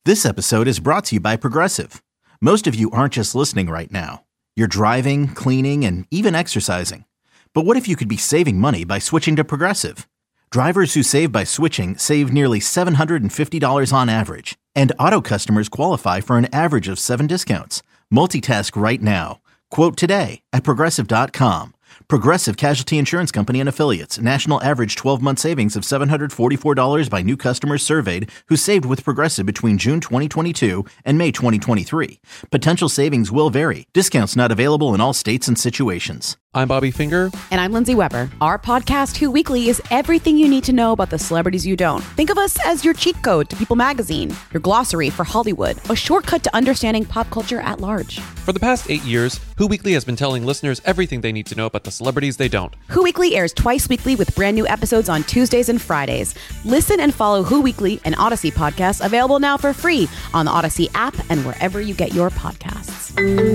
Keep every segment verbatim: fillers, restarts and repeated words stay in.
This episode is brought to you by Progressive. Most of you aren't just listening right now. You're driving, cleaning, and even exercising. But what if you could be saving money by switching to Progressive? Drivers who save by switching save nearly seven hundred fifty dollars on average. And auto customers qualify for an average of seven discounts. Multitask right now. Quote today at Progressive dot com. Progressive Casualty Insurance Company and Affiliates. National average twelve-month savings of seven hundred forty-four dollars by new customers surveyed who saved with Progressive between June twenty twenty-two and May twenty twenty-three. Potential savings will vary. Discounts not available in all states and situations. I'm Bobby Finger. And I'm Lindsay Weber. Our podcast, Who Weekly, is everything you need to know about the celebrities you don't. Think of us as your cheat code to People Magazine, your glossary for Hollywood, a shortcut to understanding pop culture at large. For the past eight years, Who Weekly has been telling listeners everything they need to know about the celebrities they don't. Who Weekly airs twice weekly with brand new episodes on Tuesdays and Fridays. Listen and follow Who Weekly, an Odyssey podcast, available now for free on the Odyssey app and wherever you get your podcasts.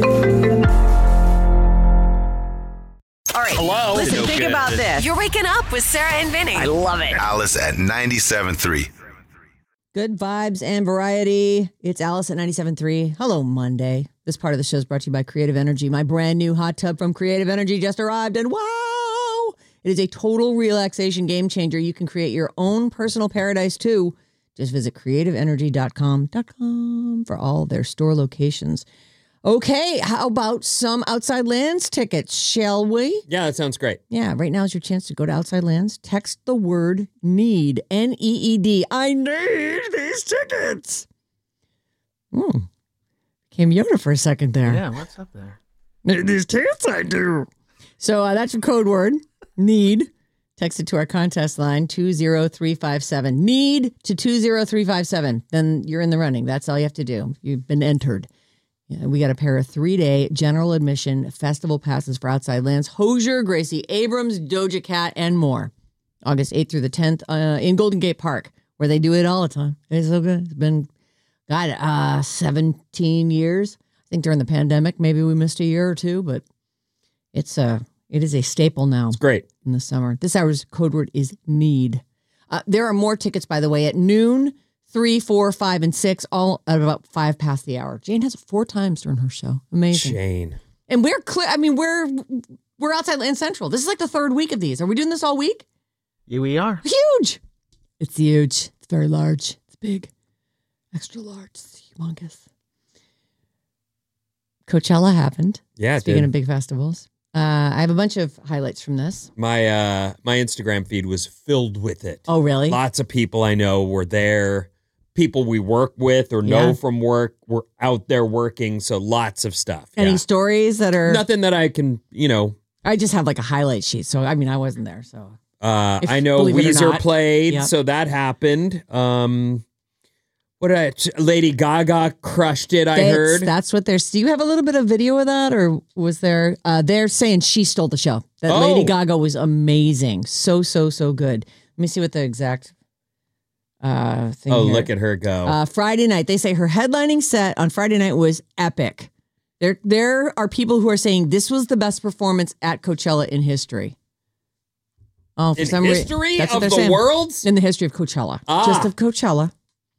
All right. Hello. Listen, No think good. about this. You're waking up with Sarah and Vinny. I love it. Alice at ninety-seven point three. Good vibes and variety. It's Alice at ninety-seven point three. Hello, Monday. This part of the show is brought to you by Creative Energy. My brand new hot tub from Creative Energy just arrived, and wow! It is a total relaxation game changer. You can create your own personal paradise, too. Just visit creative energy dot com for all their store locations. Okay, how about some Outside Lands tickets, shall we? Yeah, that sounds great. Yeah, right now is your chance to go to Outside Lands. Text the word NEED, N E E D. I need these tickets. Hmm. Came Yoda for a second there. Yeah, what's up there? Need these tickets, I do. So uh, that's your code word, NEED. Text it to our contest line, two zero three five seven. NEED to two zero three five seven. Then you're in the running. That's all you have to do. You've been entered. Yeah, we got a pair of three-day general admission festival passes for Outside Lands. Hozier, Gracie Abrams, Doja Cat, and more. August eighth through the tenth uh, in Golden Gate Park, where they do it all the time. It's so good. It's been, God, uh, seventeen years. I think during the pandemic, maybe we missed a year or two, but it's uh, it is a staple now. It's great. In the summer. This hour's code word is NEED. Uh, there are more tickets, by the way, at noon, Three, four, five, and six, all at about five past the hour. Jane has it four times during her show. Amazing. Jane. And we're clear. I mean, we're we're outside Land Central. This is like the third week of these. Are we doing this all week? Yeah, we are. Huge. It's huge. It's very large. It's big. Extra large. It's humongous. Coachella happened. Yeah, it Speaking did. of big festivals. Uh, I have a bunch of highlights from this. My uh, my Instagram feed was filled with it. Oh, really? Lots of people I know were there. People we work with or know Yeah. from work were out there working. So lots of stuff. Any yeah. stories that are... Nothing that I can, you know. I just have like a highlight sheet. So, I mean, I wasn't there, so... Uh, If- I know believe it or Weezer not. played, Yep. so that happened. Um, what did I, Lady Gaga crushed it, I That's, heard. that's what they're... Do you have a little bit of video of that? Or was there... Uh, they're saying she stole the show. That Oh. Lady Gaga was amazing. So, so, so good. Let me see what the exact uh, thing Oh, here. look at her go. Uh, Friday night. They say her headlining set on Friday night was epic. There, there are people who are saying this was the best performance at Coachella in history. Oh, for In some reason, history that's what of they're the saying. world? In the history of Coachella, Ah. just of Coachella.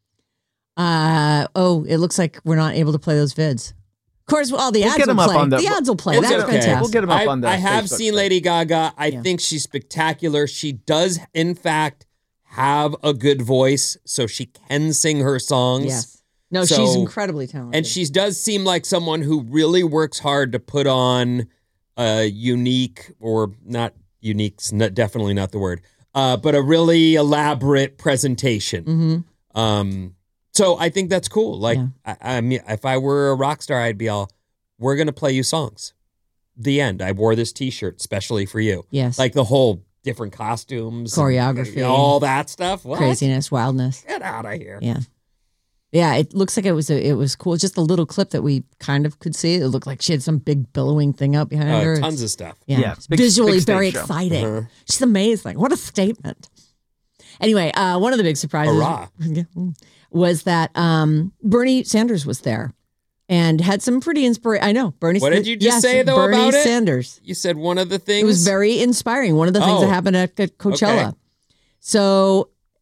Uh oh, it looks like we're not able to play those vids. Of course, all the We'll ads get will them up play. on the- the ads will play. we'll That's get 'em- fantastic. We'll get them up I, on the I have Facebook seen page. Lady Gaga. I Yeah. think she's spectacular. She does, in fact, have a good voice, so she can sing her songs. Yes. No, So- she's incredibly talented. And she does seem like someone who really works hard to put on a unique, or not unique's not, definitely not the word, uh, but a really elaborate presentation. Mm-hmm. Um, so I think that's cool. Like, Yeah. I, I mean, if I were a rock star, I'd be all, we're going to play you songs. The end. I wore this T-shirt specially for you. Yes. Like the whole different costumes. and Choreography. all that stuff. What? Craziness, wildness. Get out of here. Yeah. Yeah, it looks like it was a, it was cool. Just a little clip that we kind of could see. It looked like she had some big billowing thing out behind Uh, her. tons It's- of stuff. Yeah, Yeah, it's big- visually big stage very show. exciting. Uh-huh. She's amazing. What a statement. Anyway, uh, one of the big surprises Hurrah. was that um, Bernie Sanders was there and had some pretty inspiring. I know Bernie. What did you just yes, say, though, Bernie about it? Sanders. You said one of the things. It was very inspiring. One of the things Oh. that happened at at Coachella. Okay. So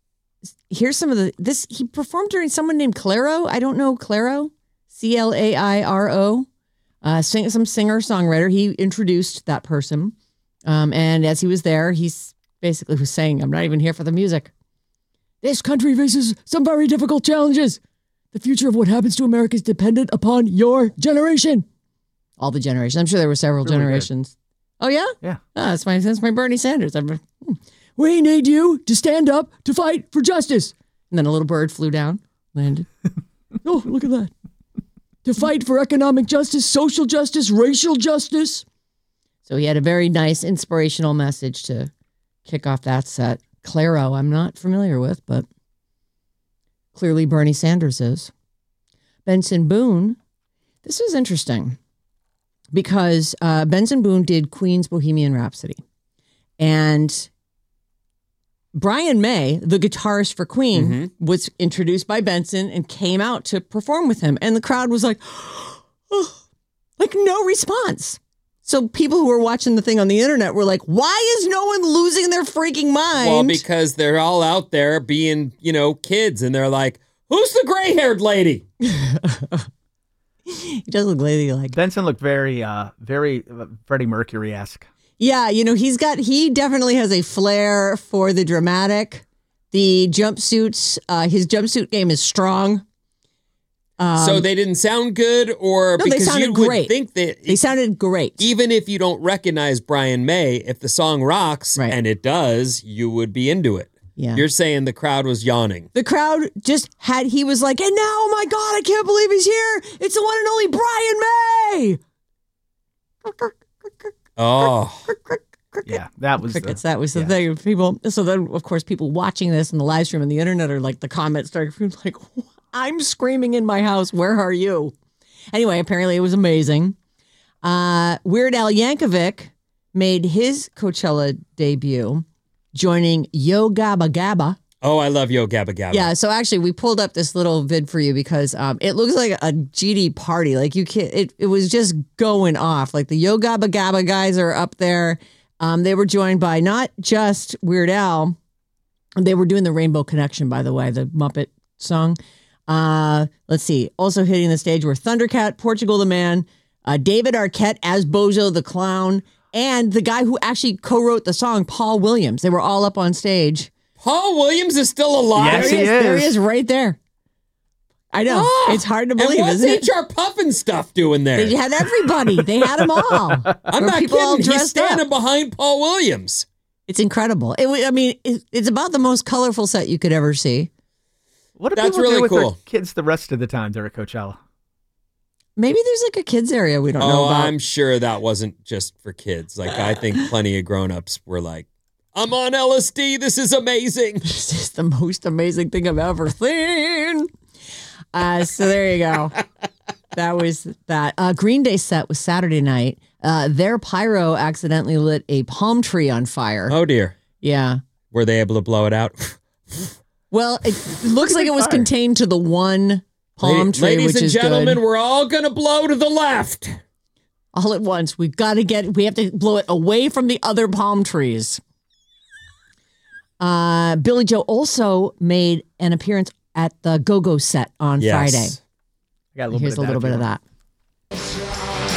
here's some of the this he performed during someone named Clairo. I don't know Clairo, C L A I R O, uh, sing, some singer songwriter. He introduced that person, um, and as he was there, he's basically was saying, "I'm not even here for the music. This country faces some very difficult challenges. The future of what happens to America is dependent upon your generation." All the generations. I'm sure there were several Really generations. Good. Oh yeah, yeah. Oh, that's my that's my Bernie Sanders. I'm, we need you to stand up to fight for justice. And then a little bird flew down, landed. Oh, look at that. To fight for economic justice, social justice, racial justice. So he had a very nice inspirational message to kick off that set. Clairo, I'm not familiar with, but clearly Bernie Sanders is. Benson Boone. This was interesting because uh, Benson Boone did Queen's Bohemian Rhapsody. And Brian May, the guitarist for Queen, mm-hmm. was introduced by Benson and came out to perform with him. And the crowd was like, oh, like no response. So people who were watching the thing on the internet were like, why is no one losing their freaking mind? Well, because they're all out there being, you know, kids. And they're like, who's the gray-haired lady? He does look ladylike. Benson looked very, uh, very uh, Freddie Mercury-esque. Yeah, you know, he's got, he definitely has a flair for the dramatic. The jumpsuits, uh, his jumpsuit game is strong. Um, so they didn't sound good, or no, because they sounded you would great. think that they sounded great. Even if you don't recognize Brian May, if the song rocks, right. and it does, you would be into it. Yeah. You're saying the crowd was yawning. The crowd just had, he was like, and now, oh my God, I can't believe he's here. It's the one and only Brian May. Oh, yeah, that was crickets. The, that was the yeah. thing. People. So then, of course, people watching this in the live stream and the internet are like, the comments start like, "I'm screaming in my house. Where are you?" Anyway, apparently it was amazing. Uh, Weird Al Yankovic made his Coachella debut, joining Yo Gabba Gabba. Oh, I love Yo Gabba Gabba. Yeah, so actually we pulled up this little vid for you because um, it looks like a G D party. Like you can't, it, it was just going off. Like the Yo Gabba Gabba guys are up there. Um, they were joined by not just Weird Al. They were doing the Rainbow Connection, by the way, the Muppet song. Uh, let's see. Also hitting the stage were Thundercat, Portugal the Man, uh, David Arquette as Bozo the Clown, and the guy who actually co-wrote the song, Paul Williams. They were all up on stage. Paul Williams is still alive? Yes, there he he is. is. There he is right there. I know. Ah, it's hard to believe, and what's isn't it? H R Puffin stuff doing there? They had everybody. They had them all. I'm There not people all kidding. He's dressed standing up. behind Paul Williams. It's incredible. It, wa- I mean, it, it's about the most colorful set you could ever see. What do That's people really do with cool. their kids the rest of the time they're at Coachella? Maybe there's like a kids area we don't know Oh, about. I'm sure that wasn't just for kids. Like, I think plenty of grown-ups were like, I'm on L S D. This is amazing. This is the most amazing thing I've ever seen. Uh, so there you go. That was that. Uh, Green Day set was Saturday night. Uh, their pyro accidentally lit a palm tree on fire. Oh, dear. Yeah. Were they able to blow it out? Well, it looks like it was fire. contained to the one palm Lady- tree, Ladies which and is gentlemen, good. we're all going to blow to the left. All at once. We've got to get, we have to blow it away from the other palm trees. Uh, Billy Joe also made an appearance at the Go-Go set on Yes. Friday. I got a little Here's bit a of little that bit if of you that.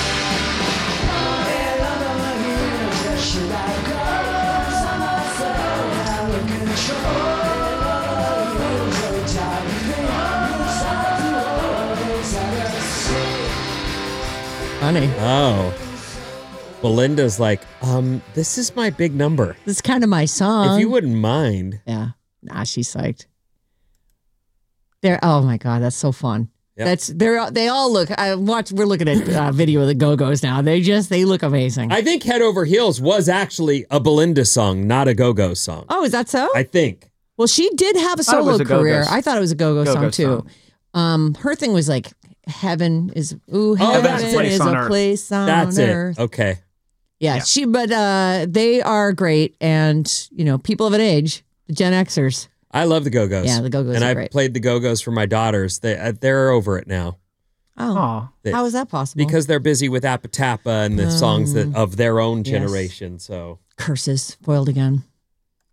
Funny. Oh. Belinda's like, um, this is my big number. This is kind of my song. If you wouldn't mind. Yeah. Nah, she's psyched. They're, oh my God, that's so fun. Yep. That's, they're, they all look, I watch, we're looking at uh, video of the Go-Go's now. They just, they look amazing. I think Head Over Heels was actually a Belinda song, not a Go-Go song. Oh, is that so? I think. Well, she did have a thought it was solo a Go-Go career. s- I thought it was a Go-Go, Go-Go song too. song. Um, her thing was like, heaven is, ooh, heaven that's a place is on a earth. place on That's earth. it. Okay. Yeah, Yeah. she, but uh, they are great. And, you know, people of an age, the Gen Xers. I love the Go-Go's. Yeah, the Go-Go's And are I great. played the Go-Go's for my daughters. They, uh, they're over it now. Oh, Aw. They- how is that possible? Because they're busy with Apatapa and the songs Oh. that of their own Yes. generation. So Curses, foiled again.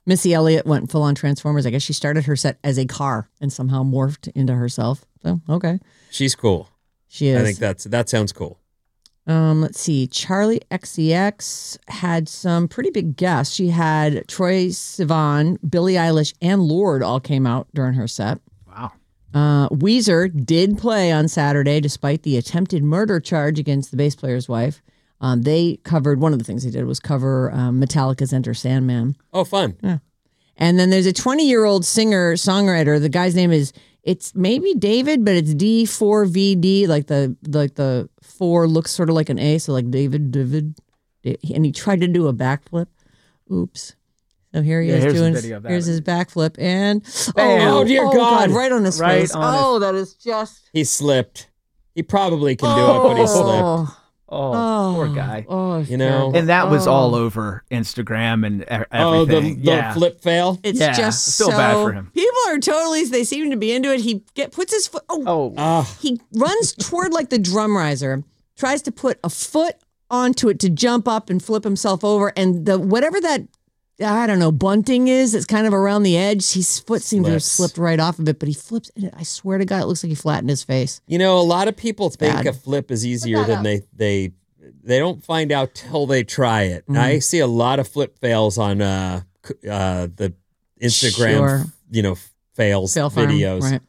Missy Elliott went full on Transformers. I guess she started her set as a car and somehow morphed into herself. So, okay. She's cool. She is. I think that's that sounds cool. Um, let's see. Charlie X C X had some pretty big guests. She had Troye Sivan, Billie Eilish, and Lorde all came out during her set. Wow. Uh, Weezer did play on Saturday despite the attempted murder charge against the bass player's wife. Um, they covered, one of the things they did was cover um, Metallica's Enter Sandman. Oh, fun. Yeah. And then there's a twenty-year-old singer-songwriter. The guy's name is, it's maybe David, but it's D four V D, like the like the four looks sort of like an A, so like David, David. And he tried to do a backflip. Oops. So here he Yeah, is here's doing, the video of that. here's his backflip. And, Bam. oh, Oh, dear oh, God. Right on his Right face. on his- Oh, that is just. He slipped. He probably can do it, but he slipped. Oh, poor guy. Oh, You know? And that was Oh. all over Instagram and e- everything. Oh, the, the yeah. flip fail. It's Yeah, just I feel so bad for him. People are totally. They seem to be into it. He get puts his foot. Oh, Oh, Ah, he runs toward like the drum riser, tries to put a foot onto it to jump up and flip himself over, and the whatever that I don't know bunting is, it's kind of around the edge. His foot seemed to have Slips. slipped right off of it, but he flips. And I swear to God, it looks like he flattened his face. you know, a lot of people think bad. a flip is easier that than up. they they they don't find out till they try it. Mm-hmm. I see a lot of flip fails on uh c- uh the Instagram, Sure. you know, fails Fail farm, videos. right?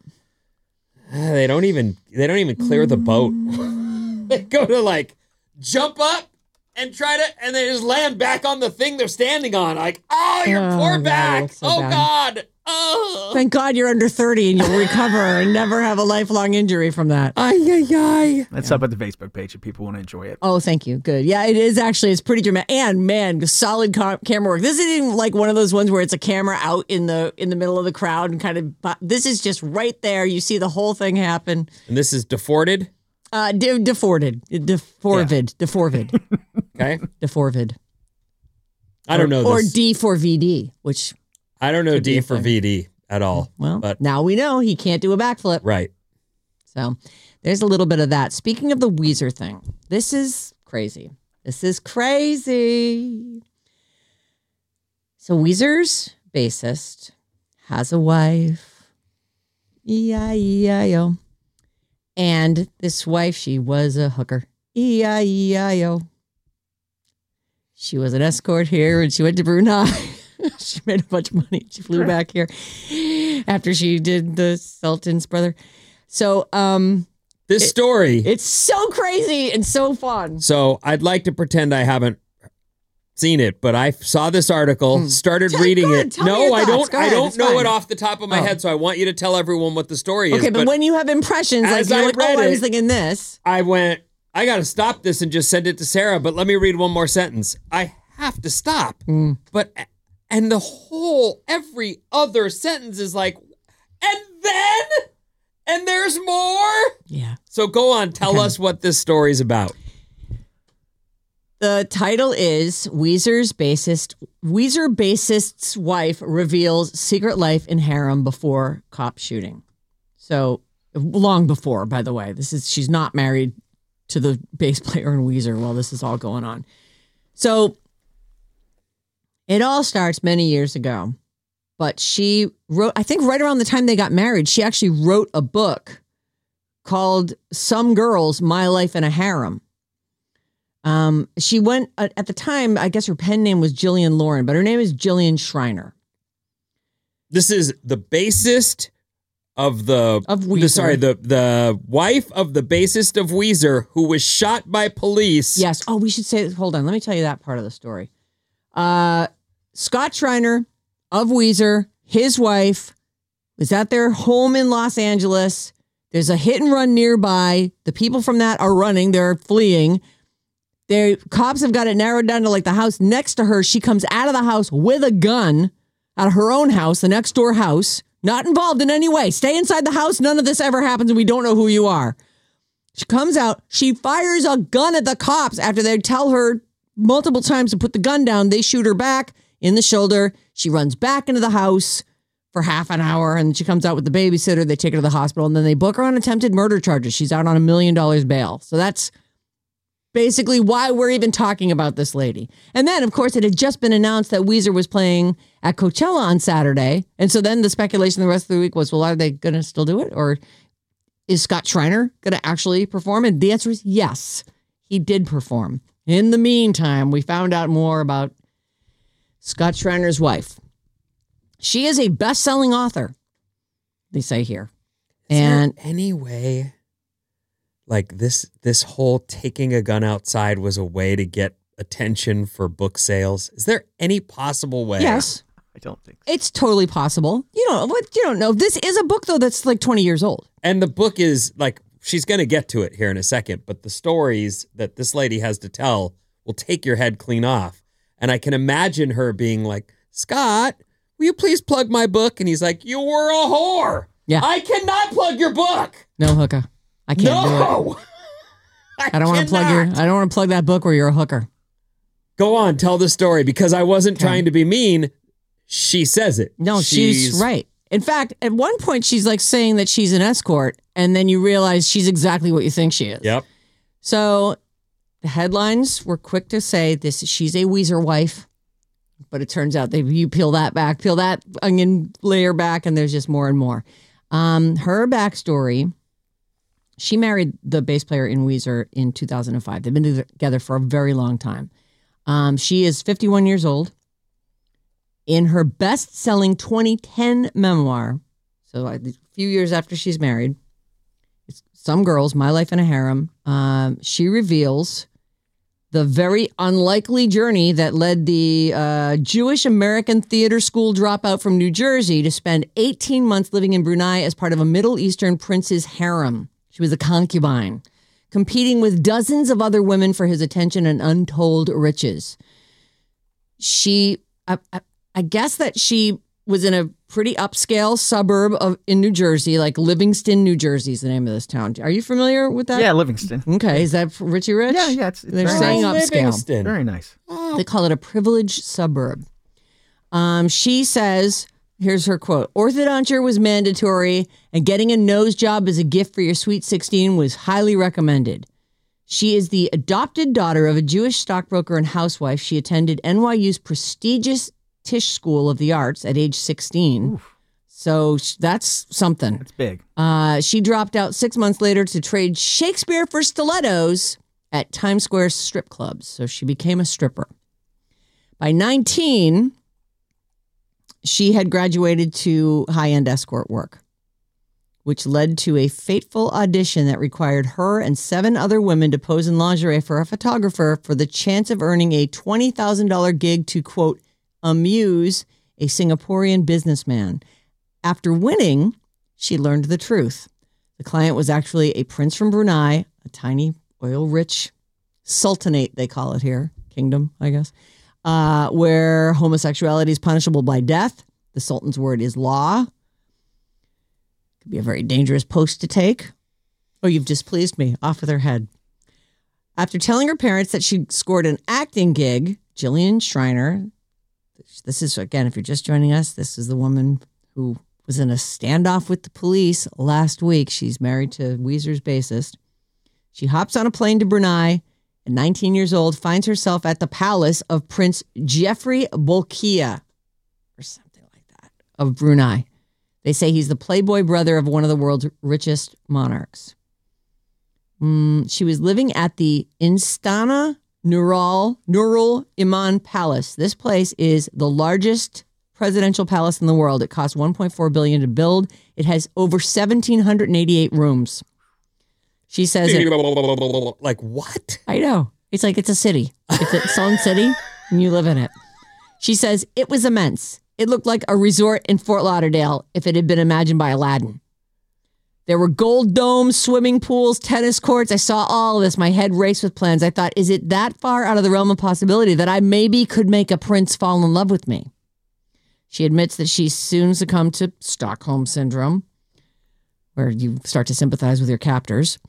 Uh, They don't even they don't even clear the boat. They go to like jump up and try to, and they just land back on the thing they're standing on. Like, oh, your Oh, poor God, it back. looks so oh bad. God. Oh. Thank God you're under thirty and you'll recover and never have a lifelong injury from that. Ay, ay, ay. that's up at the Facebook page if people want to enjoy it. Oh, thank you. Good. Yeah, it is actually. It's pretty dramatic. And man, solid com- camera work. This isn't even like one of those ones where it's a camera out in the in the middle of the crowd and kind of. This is just right there. You see the whole thing happen. And this is deforted. Uh, de- deforted, deforvid, deforvid, Okay. deforvid. I don't know Or this. D for V D, which I don't know could be D a for thing. V D at all. well, but now we know he can't do a backflip. right. So there's a little bit of that. Speaking of the Weezer thing, this is crazy. This is crazy. So Weezer's bassist has a wife. E I E I O. And this wife, she was a hooker. E I E I O. She was an escort here and she went to Brunei. She made a bunch of money. She flew back here after she did the Sultan's brother. So um, This story. it's so crazy and so fun. so I'd like to pretend I haven't seen it, but I saw this article, started Tell- reading go ahead, it. tell me No, your I thoughts. don't. Go I ahead, don't it's know fine. it off the top of my Oh. head, so I want you to tell everyone what the story is. Okay, but, when you have impressions, like as you're I like, read oh, I it- was thinking this. I went, I got to stop this and just send it to Sarah, but let me read one more sentence. I have to stop. Mm. But, and the whole, every other sentence is like, and then, and there's more. Yeah. So go on, tell Okay. us what this story's about. The title is Weezer's bassist. Weezer bassist's wife reveals secret life in harem before cop shooting. So long before, by the way, this is she's not married to the bass player in Weezer while this is all going on. So it all starts many years ago, but she wrote, I think right around the time they got married, she actually wrote a book called Some Girls, My Life in a Harem. Um, she went uh, at the time, I guess her pen name was Jillian Lauren, but her name is Jillian Schreiner. This is the bassist of the Of the- Weezer. sorry, the the wife of the bassist of Weezer who was shot by police. Yes. Oh, we should say, hold on. Let me tell you that part of the story. Uh, Scott Schreiner of Weezer, his wife, was at their home in Los Angeles. There's a hit and run nearby. The people from that are running. They're fleeing. Their cops have got it narrowed down to like the house next to her. She comes out of the house with a gun out of her own house, the next door house, not involved in any way. Stay inside the house. None of this ever happens and we don't know who you are. She comes out. She fires a gun at the cops after they tell her multiple times to put the gun down. They shoot her back in the shoulder. She runs back into the house for half an hour and she comes out with the babysitter. They take her to the hospital and then they book her on attempted murder charges. She's out on a million dollars bail. So that's basically why we're even talking about this lady. And then, of course, it had just been announced that Weezer was playing at Coachella on Saturday. And so then the speculation the rest of the week was, well, are they going to still do it? Or is Scott Schreiner going to actually perform? And the answer is yes, he did perform. In the meantime, we found out more about Scott Schreiner's wife. She is a best-selling author, they say here. Is and there any way, like this, this whole taking a gun outside was a way to get attention for book sales? Is there any possible way? yes, I don't think so. it's totally possible. You don't what you don't know. This is a book though that's like twenty years old. And the book is like, she's going to get to it here in a second, but the stories that this lady has to tell will take your head clean off. And I can imagine her being like, Scott, will you please plug my book? And he's like, you were a whore. Yeah. I cannot plug your book. No hooker. I can't do it. No. I don't want to plug your. I don't want to plug that book where you're a hooker. Go on, tell the story, because I wasn't trying to be mean. She says it. No, she's, right. In fact, at one point she's like saying that she's an escort, and then you realize she's exactly what you think she is. Yep. So the headlines were quick to say this: she's a Weezer wife, but it turns out they you peel that back, peel that onion layer back, and there's just more and more. Um, her backstory. She married the bass player in Weezer in two thousand five. They've been together for a very long time. Um, she is fifty-one years old. In her best-selling twenty ten memoir, so a few years after she's married, it's Some Girls, My Life in a Harem, um, she reveals the very unlikely journey that led the uh, Jewish American theater school dropout from New Jersey to spend eighteen months living in Brunei as part of a Middle Eastern prince's harem. She was a concubine, competing with dozens of other women for his attention and untold riches. She, I, I, I guess that she was in a pretty upscale suburb of in New Jersey, like Livingston, New Jersey is the name of this town. Are you familiar with that? Yeah, Livingston. Okay, is that Richie Rich? Yeah, yeah. It's, it's They're very saying nice. upscale. Livingston. Very nice. They call it a privileged suburb. Um, she says, here's her quote, orthodonture was mandatory and getting a nose job as a gift for your sweet sixteen was highly recommended. She is the adopted daughter of a Jewish stockbroker and housewife. She attended N Y U's prestigious Tisch School of the Arts at age sixteen. Oof. So sh- that's something. It's big. Uh, she dropped out six months later to trade Shakespeare for stilettos at Times Square strip clubs. So she became a stripper. By nineteen, she had graduated to high-end escort work, which led to a fateful audition that required her and seven other women to pose in lingerie for a photographer for the chance of earning a twenty thousand dollars gig to, quote, amuse a Singaporean businessman. After winning, she learned the truth. The client was actually a prince from Brunei, a tiny oil-rich sultanate, they call it here, kingdom, I guess, uh, where homosexuality is punishable by death. The sultan's word is law. Could be a very dangerous post to take. Oh, you've displeased me. Off with her head. After telling her parents that she scored an acting gig, Jillian Schreiner, this is, again, if you're just joining us, this is the woman who was in a standoff with the police last week. She's married to Weezer's bassist. She hops on a plane to Brunei. At nineteen years old, finds herself at the palace of Prince Jeffrey Bolkiah, or something like that, of Brunei. They say he's the playboy brother of one of the world's richest monarchs. Mm, she was living at the Istana Nurul, Nurul Iman Palace. This place is the largest presidential palace in the world. It cost one point four billion dollars to build. It has over one thousand seven hundred eighty-eight rooms. She says it, like, what? I know. It's like it's a city. It's its own city, and you live in it. She says it was immense. It looked like a resort in Fort Lauderdale if it had been imagined by Aladdin. There were gold domes, swimming pools, tennis courts. I saw all of this. My head raced with plans. I thought, is it that far out of the realm of possibility that I maybe could make a prince fall in love with me? She admits that she soon succumbed to Stockholm Syndrome, where you start to sympathize with your captors.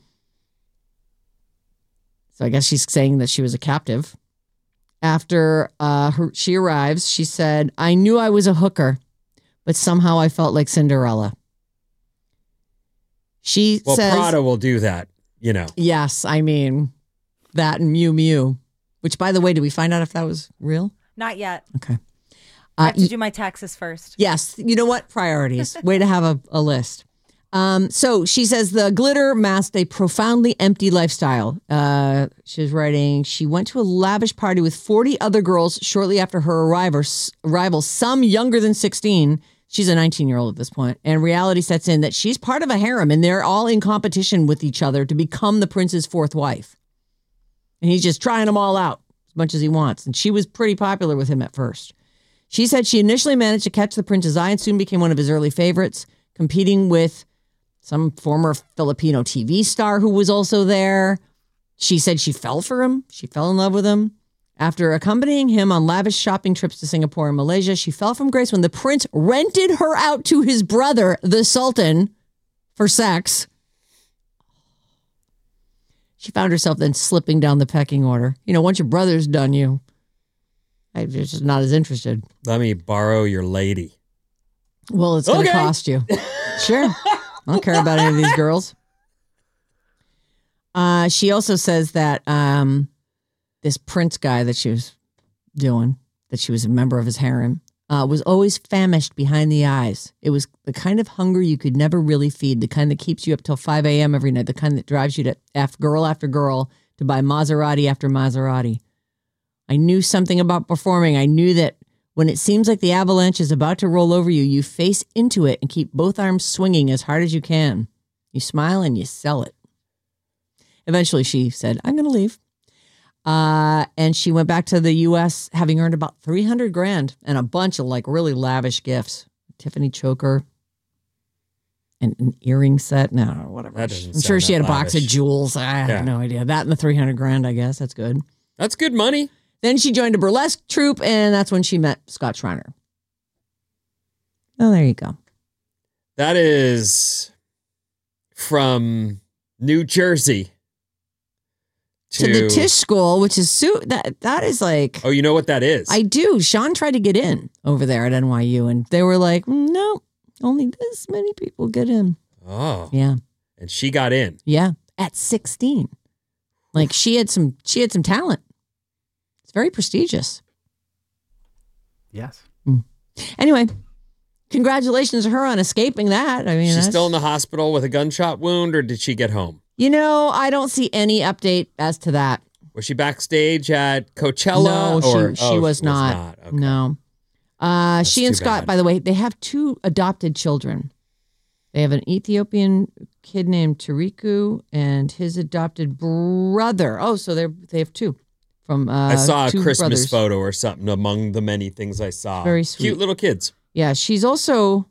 So I guess she's saying that she was a captive. After uh, her, she arrives, she said, I knew I was a hooker, but somehow I felt like Cinderella. She well, says... Prada will do that, you know. Yes, I mean, That and Mew Mew. Which, by the way, did we find out if that was real? Not yet. Okay. I have Uh, to do my taxes first. Yes. You know what? Priorities. Way to have a, a list. Um, so she says the glitter masked a profoundly empty lifestyle. Uh, she's writing, she went to a lavish party with forty other girls shortly after her arrival, arrival, some younger than sixteen. She's a nineteen-year-old at this point. And reality sets in that she's part of a harem and they're all in competition with each other to become the prince's fourth wife. And he's just trying them all out as much as he wants. And she was pretty popular with him at first. She said she initially managed to catch the prince's eye and soon became one of his early favorites, competing with some former Filipino T V star who was also there. She said she fell for him. She fell in love with him. After accompanying him on lavish shopping trips to Singapore and Malaysia, she fell from grace when the prince rented her out to his brother, the Sultan, for sex. She found herself then slipping down the pecking order. You know, once your brother's done you, I'm just not as interested. Let me borrow your lady. Well, it's going to Okay. cost you. Sure. I don't care about any of these girls. Uh, she also says that um, this prince guy that she was doing, that she was a member of his harem, uh, was always famished behind the eyes. It was the kind of hunger you could never really feed, the kind that keeps you up till five a.m. every night, the kind that drives you to F girl after girl to buy Maserati after Maserati. I knew something about performing. I knew that when it seems like the avalanche is about to roll over you, you face into it and keep both arms swinging as hard as you can. You smile and you sell it. Eventually, she said, I'm going to leave. Uh, and she went back to the U S having earned about three hundred grand and a bunch of like really lavish gifts. Tiffany choker and an earring set. No, whatever. That doesn't I'm sure sound she had that a box of lavish. jewels. I have Yeah. no idea. That and the three hundred grand, I guess. That's good. That's good money. Then she joined a burlesque troupe, and that's when she met Scott Schreiner. Oh, there you go. That is from New Jersey To, the Tisch School, which is su- that that is like Oh, you know what that is? I do. Sean tried to get in over there at N Y U, and they were like, no, only this many people get in. Oh. Yeah, And she got in. yeah, at sixteen. Like she had some, she had some talent. It's very prestigious. Yes. Anyway, congratulations to her on escaping that. I mean, She's that's- still in the hospital with a gunshot wound, or did she get home? You know, I don't see any update as to that. Was she backstage at Coachella? No, she, or, she oh, was not. Okay. No. Uh, she and too Scott, bad. by the way, they have two adopted children. They have an Ethiopian kid named Tariku and his adopted brother. Oh, so they they have two from uh, I saw a two Christmas brothers. photo or something among the many things I saw. Very sweet. Cute little kids. Yeah, she's also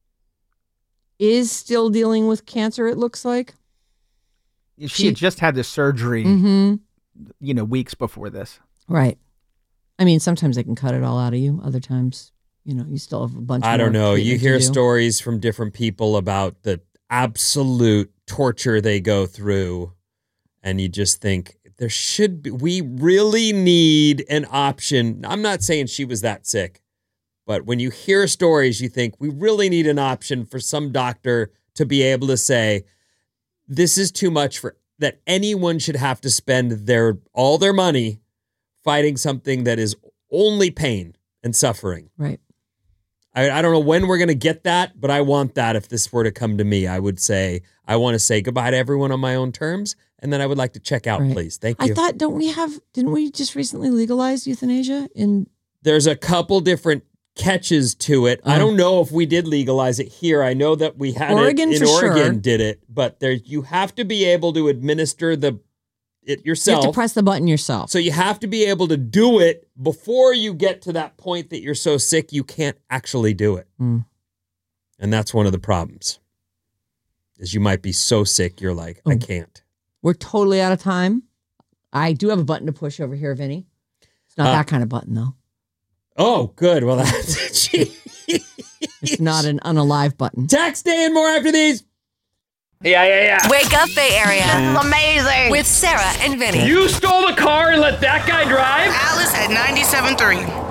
is still dealing with cancer, it looks like. She, She- had just had the surgery, Mm-hmm. you know, weeks before this. Right. I mean, sometimes they can cut it all out of you. Other times, you know, you still have a bunch I more don't know. You treatment to hear do. stories from different people about the absolute torture they go through, and you just think there should be, we really need an option. I'm not saying she was that sick, but when you hear stories, you think we really need an option for some doctor to be able to say, this is too much for that anyone should have to spend their all their money fighting something that is only pain and suffering. Right. I, I don't know when we're going to get that, but I want that. If this were to come to me, I would say, I want to say goodbye to everyone on my own terms. And then I would like to check out, Right. please. Thank I you. thought, don't we have, didn't we just recently legalize euthanasia in, There's a couple different catches to it. I Oh. don't know if we did legalize it here. I know that we had Oregon it in for Oregon sure. did it, but there you have to be able to administer the it you yourself. have to press the button yourself. So you have to be able to do it before you get to that point that you're so sick you can't actually do it. Mm. And that's one of the problems. Is you might be so sick you're like, I Oh. can't. We're totally out of time. I do have a button to push over here, Vinny. It's not Uh, that kind of button, though. Oh, good. Well, that's It's not an unalive button. tax day and more after these. Yeah, yeah, yeah. Wake up, Bay Area. This is amazing. With Sarah and Vinny. You stole the car and let that guy drive? Alice at ninety-seven point three.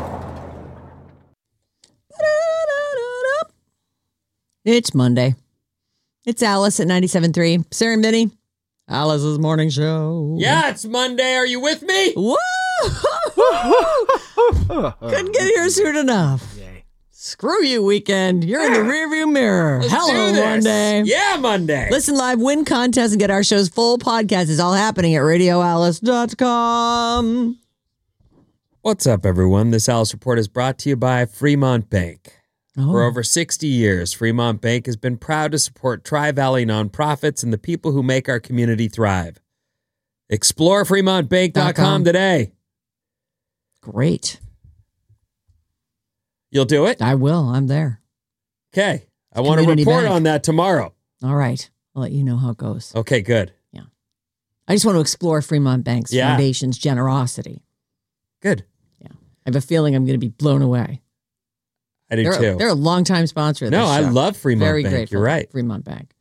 It's Monday. It's Alice at ninety-seven point three. Sarah and Vinny. Alice's morning show. Yeah, it's Monday. Are you with me? Woo! Couldn't get here soon enough. Yay. Screw you, weekend. You're in the rearview mirror. Let's Hello, do this. Monday. Yeah, Monday. Listen live, win contest, and get our show's full podcast. It's all happening at radio alice dot com. What's up, everyone? This Alice Report is brought to you by Fremont Bank. Oh. For over sixty years, Fremont Bank has been proud to support Tri-Valley nonprofits and the people who make our community thrive. Explore fremont bank dot com today. Great. You'll do it? I will. I'm there. Okay. I want to Community report bank. on that tomorrow. All right. I'll let you know how it goes. Okay, good. I just want to explore Fremont Bank's Yeah. Foundation's generosity. Good. Yeah. I have a feeling I'm going to be blown away. I do They're, too. they're a longtime sponsor of no, this I show. love Fremont Very Bank. grateful. You're right. Fremont Bank.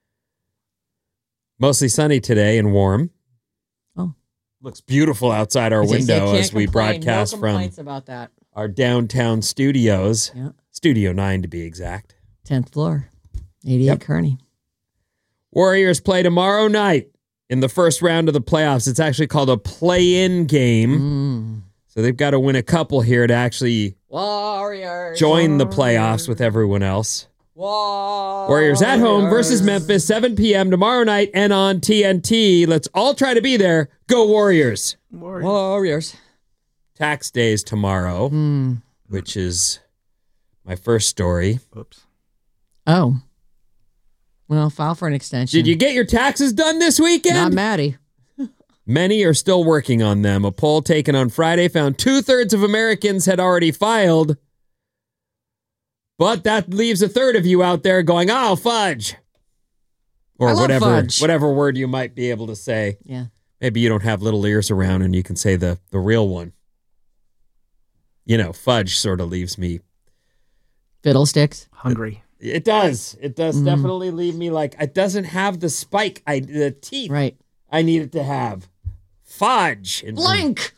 Mostly sunny today and warm. Oh. Looks beautiful outside our I just- I window can't as we complain. broadcast no from complaints about that. our downtown studios. Yeah. Studio nine to be exact. tenth floor. eighty-eight Yep. Kearney. Warriors play tomorrow night in the first round of the playoffs. It's actually called a play-in game. Mm. So they've got to win a couple here to actually Warriors. join the playoffs with everyone else. Warriors. Warriors at home versus Memphis, seven p.m. tomorrow night and on T N T. Let's all try to be there. Go Warriors. Warriors. Warriors. Tax days tomorrow, Mm. which is my first story. Oops. Oh. Well, file for an extension. Did you get your taxes done this weekend? Not Maddie. Many are still working on them. A poll taken on Friday found two-thirds of Americans had already filed. But that leaves a third of you out there going, oh, fudge. Or I love whatever fudge. whatever word you might be able to say. Yeah. Maybe you don't have little ears around and you can say the, the real one. You know, fudge sort of leaves me. Fiddlesticks. Hungry. It does. It does Mhm. definitely leave me like, it doesn't have the spike, I the teeth Right. I need it to have. Fudge. And- Blank.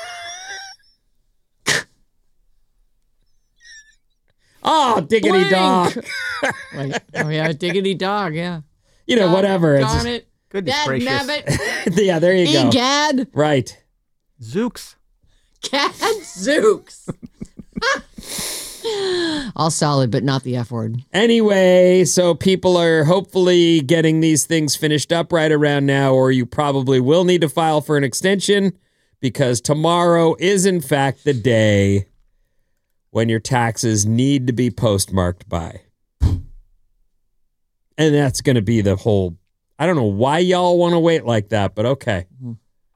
Oh, diggity Blank. dog. Like, oh, yeah. Diggity dog. Yeah. You know, Darn- whatever. It's Darn just- it. Goodness Dad gracious. nabbit. yeah, there you go. Egad. Right. Zooks. Gadzooks. All solid, but not the F word. Anyway, so people are hopefully getting these things finished up right around now, or you probably will need to file for an extension because tomorrow is, in fact, the day when your taxes need to be postmarked by. And that's going to be the whole, I don't know why y'all want to wait like that, but okay. Mm-hmm.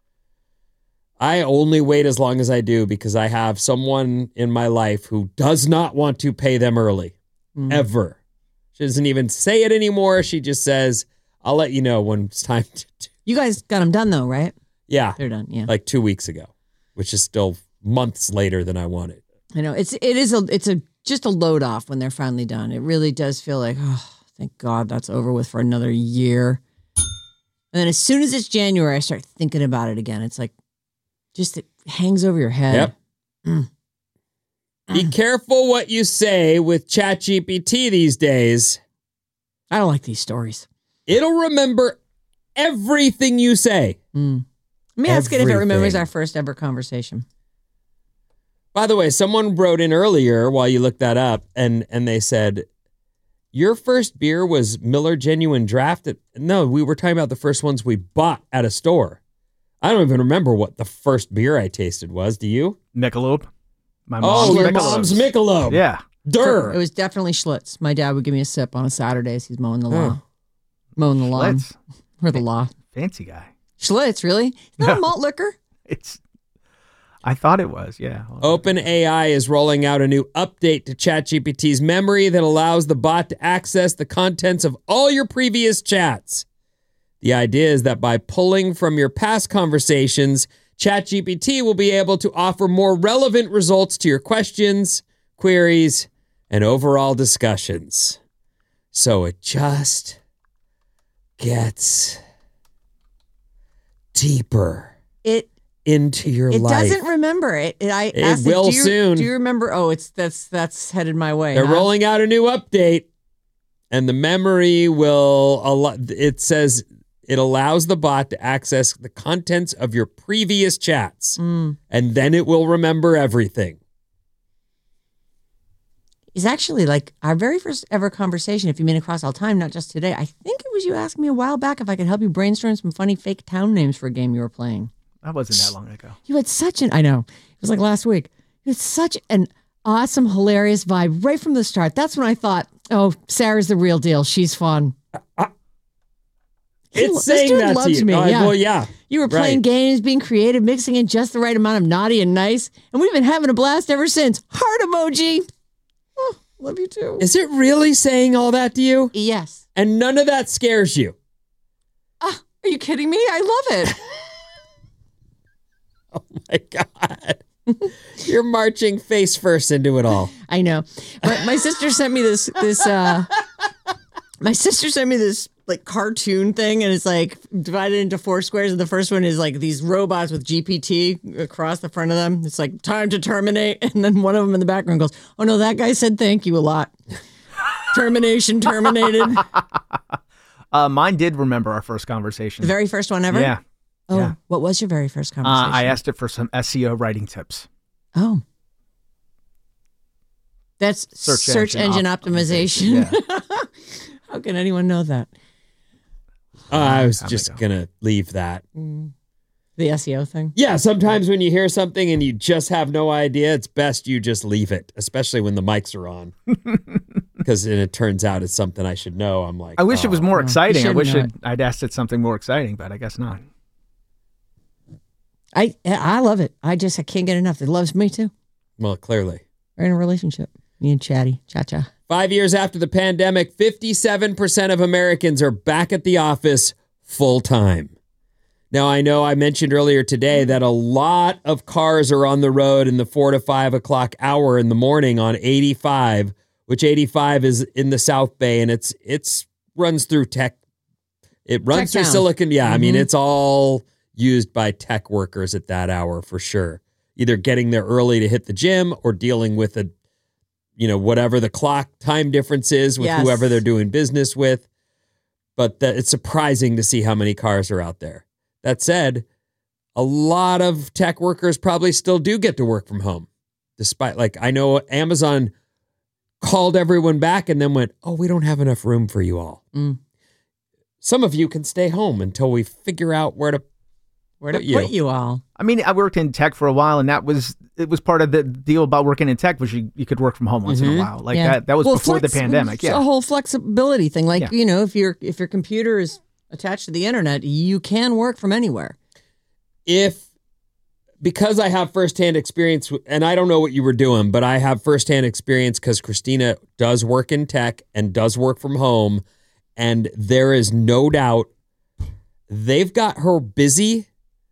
I only wait as long as I do because I have someone in my life who does not want to pay them early, Mm. ever. She doesn't even say it anymore. She just says, I'll let you know when it's time to do. You guys got them done, though, right? Yeah, They're done. Yeah. like two weeks ago, which is still months later than I wanted. I know it's it is a it's a just a load off when they're finally done. It really does feel like, oh, thank God that's over with for another year. And then as soon as it's January, I start thinking about it again. It's like just it hangs over your head. Yep. Mm. Be careful what you say with ChatGPT these days. I don't like these stories. It'll remember everything you say. Mm. Let me ask it if it remembers Everything. our first ever conversation. By the way, someone wrote in earlier while you looked that up, and and they said, your first beer was Miller Genuine Draft? No, we were talking about the first ones we bought at a store. I don't even remember what the first beer I tasted was. Do you? Michelob. My Oh, mom's your Michelob. mom's Michelob. Yeah. Durr. It was definitely Schlitz. My dad would give me a sip on a Saturdays. He's mowing the Oh. lawn. Mowing the lawn. Schlitz. Or the law. Fancy guy. Schlitz, really? Is that a No. malt liquor? It's. I thought it was. Yeah. OpenAI is rolling out a new update to ChatGPT's memory that allows the bot to access the contents of all your previous chats. The idea is that by pulling from your past conversations, ChatGPT will be able to offer more relevant results to your questions, queries, and overall discussions. So it just gets deeper It into your it life. doesn't remember it. it I It asked will do you, soon. Do you remember? Oh, it's that's that's headed my way. They're huh? rolling out a new update, and the memory will. A lot. It says It allows the bot to access the contents of your previous chats, Mm. and then it will remember everything. It's actually like our very first ever conversation, if you mean across all time, not just today. I think it was you asking me a while back if I could help you brainstorm some funny fake town names for a game you were playing. That wasn't that long ago. You had such an, I know, it was like last week. You had such an awesome, hilarious vibe right from the start. That's when I thought, oh, Sarah's the real deal. She's fun. Uh, He- it's this saying dude that loves to you. me. Uh, yeah. Well, yeah. You were playing right. games, being creative, mixing in just the right amount of naughty and nice. And we've been having a blast ever since. Heart emoji. Oh, love you too. Is it really saying all that to you? Yes. And none of that scares you? Ah, are you kidding me? I love it. Oh, my God. You're marching face first into it all. I know. But my sister sent me this, this, uh, my sister sent me this like cartoon thing, and it's like divided into four squares. And the first one is like these robots with G P T across the front of them. It's like time to terminate. And then one of them in the background goes, oh no, that guy said thank you a lot. Termination terminated. Uh, mine did remember our first conversation. The very first one ever? Yeah. Oh, yeah. What was your very first conversation? Uh, I asked it for some S E O writing tips. Oh. That's Search search, engine engine, optimization. optimization. How can anyone know that? Uh, I was Time just ago. going to leave that. The S E O thing? Yeah, sometimes when you hear something and you just have no idea, it's best you just leave it, especially when the mics are on. Because then it turns out it's something I should know. I'm like, I wish it was oh. more exciting. I should wish know it, I'd asked it something more exciting, but I guess not. I I love it. I just I can't get enough. It loves me too. Well, clearly. We're in a relationship. Me and Chatty. Cha-cha. Five years after the pandemic, fifty-seven percent of Americans are back at the office full time. Now, I know I mentioned earlier today that a lot of cars are on the road in the four to five o'clock hour in the morning on eighty-five, which eighty-five is in the South Bay, and it's it's runs through tech. It runs Tech through town. Silicon. Yeah, I mean, Mhm. it's all used by tech workers at that hour for sure. Either getting there early to hit the gym or dealing with a, you know, whatever the clock time difference is with Yes. whoever they're doing business with. But that, it's surprising to see how many cars are out there. That said, a lot of tech workers probably still do get to work from home. Despite, like, I know Amazon called everyone back and then went, oh, we don't have enough room for you all. Mm. Some of you can stay home until we figure out where to Where to Put put you. you, all? I mean, I worked in tech for a while, and that was it was part of the deal about working in tech was you, you could work from home once in Mhm. a while. Like Yeah. that that was Well, before flex- the pandemic. It's Yeah. a whole flexibility thing. Like, Yeah. you know, if your if your computer is attached to the internet, you can work from anywhere. if because I have firsthand experience, w- and I don't know what you were doing, but I have firsthand experience because Christina does work in tech and does work from home, and there is no doubt they've got her busy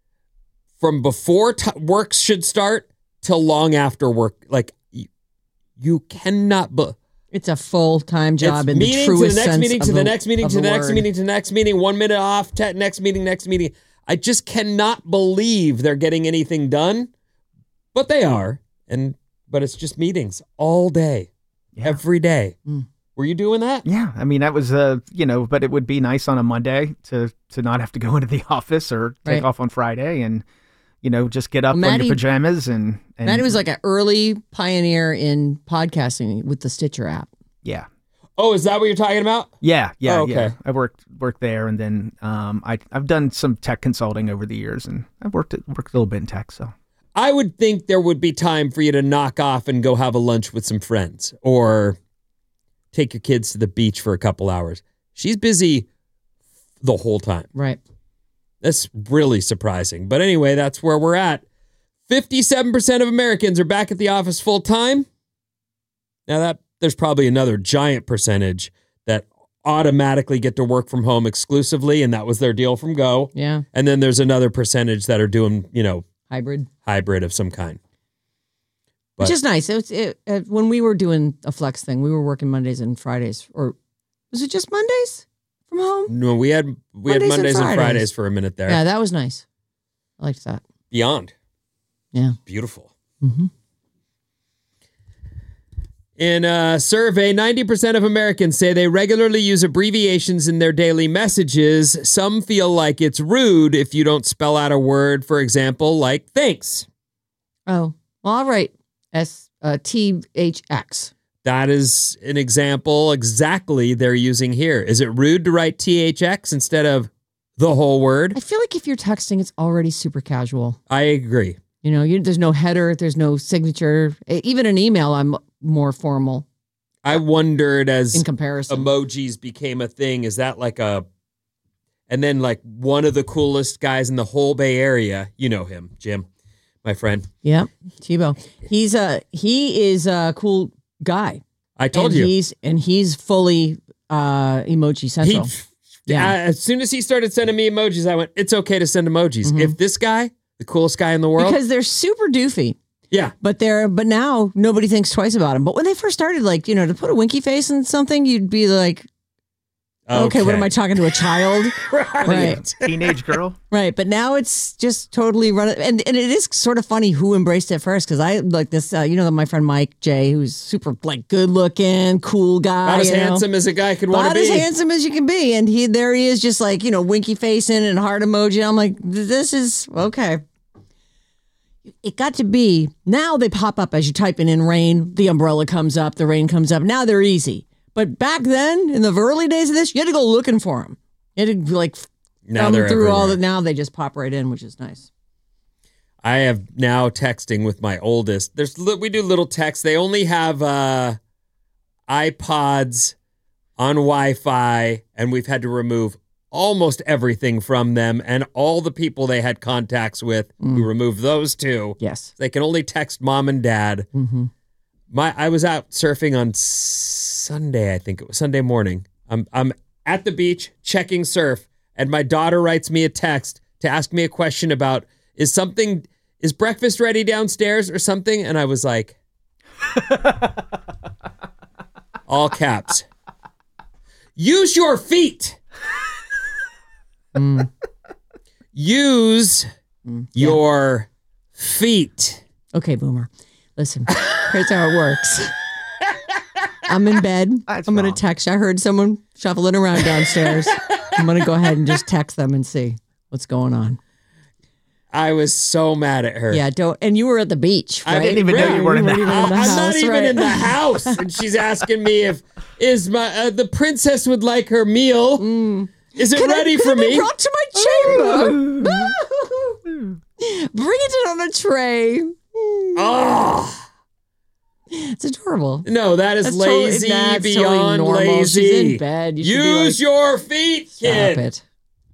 from before t- work should start till long after work. Like you, you cannot. Bu- It's a full time job it's in the meeting truest to the next sense meeting of to the, the next meeting of to the, next word. meeting to the next meeting. One minute off. Te- next meeting. Next meeting. I just cannot believe they're getting anything done, but they are. And but it's just meetings all day, Yeah. every day. Mm. Were you doing that? Yeah, I mean that was uh you know, but it would be nice on a Monday to to not have to go into the office or take Right. off on Friday and you know just get up in Maddie- your pajamas and and Maddie was like an early pioneer in podcasting with the Stitcher app. yeah Oh, is that what you're talking about? yeah yeah Oh, okay. yeah. I worked worked there and then um I I've done some tech consulting over the years and I've worked at, worked a little bit in tech so I would think there would be time for you to knock off and go have a lunch with some friends or take your kids to the beach for a couple hours. She's busy the whole time. Right. That's really surprising. But anyway, that's where we're at. fifty-seven percent of Americans are back at the office full time. Now that there's probably another giant percentage that automatically get to work from home exclusively, and that was their deal from go. Yeah. And then there's another percentage that are doing, you know, Hybrid. hybrid of some kind. Which But- is nice. It was, it, uh, when we were doing a flex thing, we were working Mondays and Fridays. Or was it just Mondays from home? No, we had we had Mondays and Mondays and Fridays. Fridays. for a minute there. Yeah, that was nice. I liked that. Beyond. Yeah. Beautiful. Mm-hmm. In a survey, ninety percent of Americans say they regularly use abbreviations in their daily messages. Some feel like it's rude if you don't spell out a word, for example, like thanks. Oh, well, all right. S uh, T H X. That is an example exactly they're using here. Is it rude to write T H X instead of the whole word? I feel like if you're texting, it's already super casual. I agree. You know, you, there's no header, there's no signature. Even an email, I'm more formal. I wondered as in comparison, emojis became a thing. Is that like a, and then like one of the coolest guys in the whole Bay Area, you know him, Jim, my friend. Yeah, Chibo. He's a he is a cool guy. I told and you. He's and he's fully uh, emoji central. He, yeah. Uh, as soon as he started sending me emojis, I went, "It's okay to send emojis." Mm-hmm. If this guy, the coolest guy in the world, because they're super doofy. Yeah. But they're but now nobody thinks twice about them. But when they first started, like, you know, to put a winky face in something, you'd be like, okay, okay what am I talking to, a child? right. right. Teenage girl. Right. But now it's just totally run. And, and it is sort of funny who embraced it first. Because I like this, uh, you know, my friend Mike J, who's super like good looking, cool guy. Not as you know? handsome as a guy could want to be. Not as handsome as you can be. And he there he is just like, you know, winky facing and heart emoji. I'm like, this is okay. It got to be, now they pop up as you type in, in rain, the umbrella comes up, the rain comes up. Now they're easy. But back then, in the early days of this, you had to go looking for them. You had to like now they're through everywhere. all the, now they just pop right in, which is nice. I have now texting with my oldest. There's we do little texts. They only have uh, iPods on Wi-Fi, and we've had to remove almost everything from them, and all the people they had contacts with, mm. we removed those two. Yes. They can only text mom and dad. Mm-hmm. My I was out surfing on Sunday, I think it was Sunday morning. I'm I'm at the beach checking surf, and my daughter writes me a text to ask me a question about is something is breakfast ready downstairs or something, and I was like, all caps, use your feet. Mm. Use mm, yeah. your feet. Okay, Boomer. Listen, here's how it works. I'm in bed. That's I'm going wrong. to text. I heard someone shuffling around downstairs. I'm going to go ahead and just text them and see what's going on. I was so mad at her. Yeah, don't. And you were at the beach, right? I didn't even know you weren't in the even house. in the I'm house, not even right? in the house, and she's asking me if is my uh, the princess would like her meal. Mm. Is it Can ready I, for can it me? be brought to my chamber. Bring it on a tray. Oh. It's adorable. No, that is That's lazy totally, that's beyond totally normal. lazy. She's in bed. You should be Use like, your feet, kid. Stop it.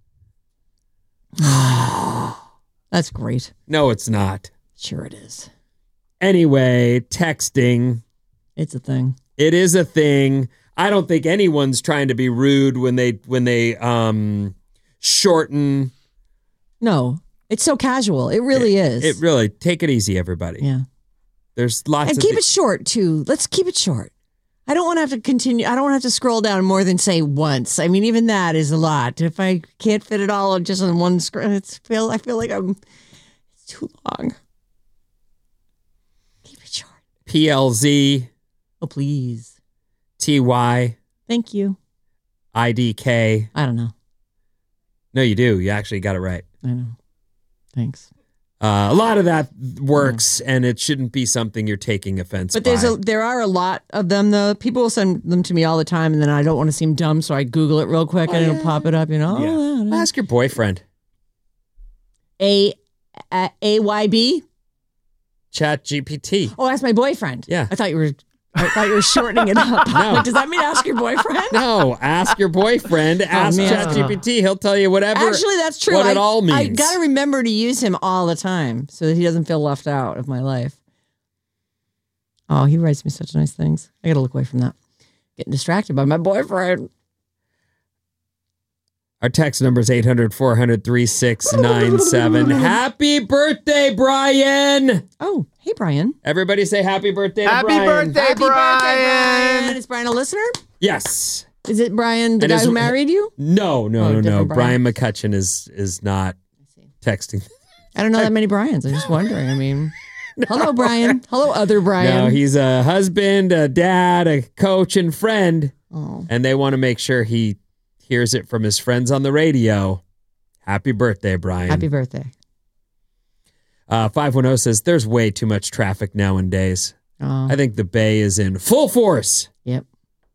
That's great. No, it's not. Sure it is. Anyway, texting. It's a thing. It is a thing. I don't think anyone's trying to be rude when they when they um shorten. No, it's so casual. It really it, is. It really take it easy, everybody. Yeah. There's lots and of keep th- it short too. Let's keep it short. I don't want to have to continue. I don't want to have to scroll down more than say once. I mean, even that is a lot. If I can't fit it all just on one screen, it's feel. I feel like I'm. It's too long. Keep it short. P L Z. Oh please. T Y. Thank you. I D K. I don't know. No, you do. You actually got it right. I know. Thanks. Uh, a lot of that works, yeah. And it shouldn't be something you're taking offense but by. there's a there are a lot of them though. People will send them to me all the time, and then I don't want to seem dumb, so I Google it real quick, oh, and yeah. it'll pop it up. You know, yeah. oh, well, ask your boyfriend. A A Y B. Chat G P T. Oh, ask my boyfriend. Yeah, I thought you were. I thought you were shortening it up. No. Does that mean ask your boyfriend? No, ask your boyfriend. Ask oh, ChatGPT. He'll tell you whatever. Actually, that's true. What I, it all means. I got to remember to use him all the time so that he doesn't feel left out of my life. Oh, he writes me such nice things. I got to look away from that. Getting distracted by my boyfriend. Our text number is eight hundred, four hundred, thirty-six ninety-seven. Happy birthday, Brian! Oh, hey, Brian. Everybody say happy birthday to happy Brian. Birthday, happy Brian. birthday, Brian! Is Brian a listener? Yes. Is it Brian, the and guy is, who married you? No, no, oh, no, no. Brian. Brian McCutcheon is is not texting. I don't know that many Brians. I'm just wondering. I mean, Hello, Brian. Hello, other Brian. No, he's a husband, a dad, a coach, and friend. Oh. And they want to make sure he hears it from his friends on the radio. Happy birthday, Brian. Happy birthday. Uh, five one zero says, there's way too much traffic nowadays. Oh. I think the Bay is in full force. Yep.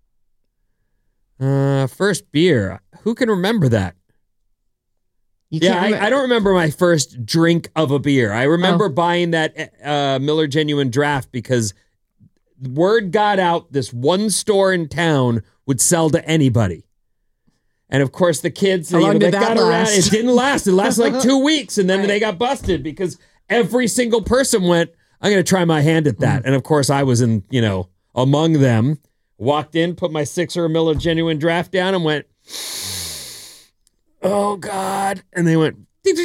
Uh, first beer. Who can remember that? You Yeah, can't I, remember- I don't remember my first drink of a beer. I remember Oh. buying that uh, Miller Genuine Draft because word got out this one store in town would sell to anybody. And of course, the kids, How you long know, did they that got around. last? It didn't last. It lasted like two weeks, and then Right. they got busted because every single person went, I'm going to try my hand at that. Mm. And of course, I was in, you know, among them. Walked in, put my sixer Miller Genuine Draft down, and went, oh, God. And they went,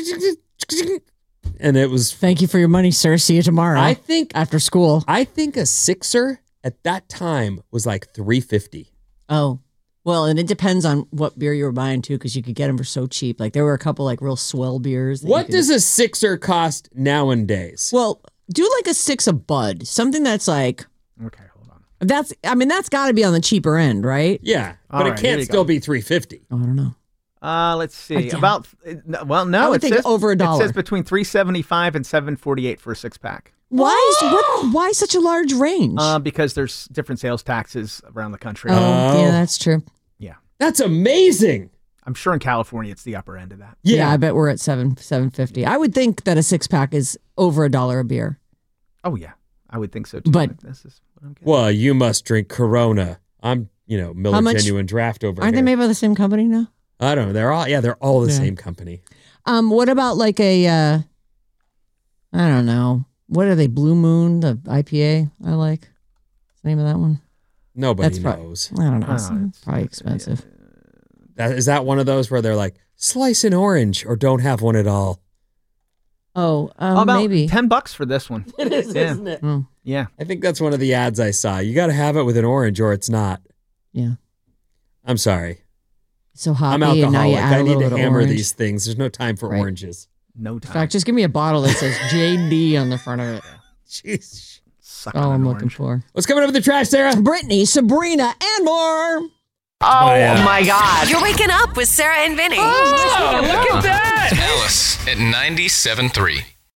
and it was. Thank you for your money, sir. See you tomorrow. I think after school. I think a sixer at that time was like three fifty. Oh, well, and it depends on what beer you were buying too, because you could get them for so cheap. Like there were a couple like real swell beers. that you What could- does a sixer cost nowadays? Well, do like a six of Bud, something that's like. Okay, hold on. That's. I mean, that's got to be on the cheaper end, right? Yeah, but All it right, here can't you still go. be three fifty. Oh, I don't know. Uh, let's see. I doubt- About well, no, I would it think says over a dollar. It says between three seventy five and seven forty eight for a six pack. Why is what? Why such a large range? Uh, because there's different sales taxes around the country. oh, Oh. yeah, that's true. Yeah, That's amazing. I'm sure in California it's the upper end of that. Yeah. Yeah. I bet we're at seven seven fifty. I would think that a six pack is over a dollar a beer. Oh yeah, I would think so too. But- Like, this is what I'm getting. Well, you must drink Corona. I'm, you know, Miller How much- Genuine Draft over Aren't here. they made by the same company now? I don't know. They're all, yeah, they're all the Yeah. same company. Um, what about like a? Uh, I don't know. What are they? Blue Moon, the I P A. I like. What's the name of that one? Nobody That's prob- knows. I don't know. Oh, It's it's- probably expensive. That, is that one of those where they're like, slice an orange or don't have one at all? Oh, um, How about maybe. ten bucks for this one? It is, Yeah. isn't it? Oh, Yeah, I think that's one of the ads I saw. You got to have it with an orange or it's not. yeah. I'm sorry. So hoppy, I'm and now you alcoholic. add I a need little to bit of hammer orange. these things. There's no time for Right. oranges. no In time. fact, just give me a bottle that says J D on the front of it. Jeez. Suck That's all on I'm an looking orange. for. What's coming up in the trash, Sarah? Brittany, Sabrina, and more. Oh yeah. my God. You're waking up with Sarah and Vinny. Oh, look at that. Alice at ninety-seven point three.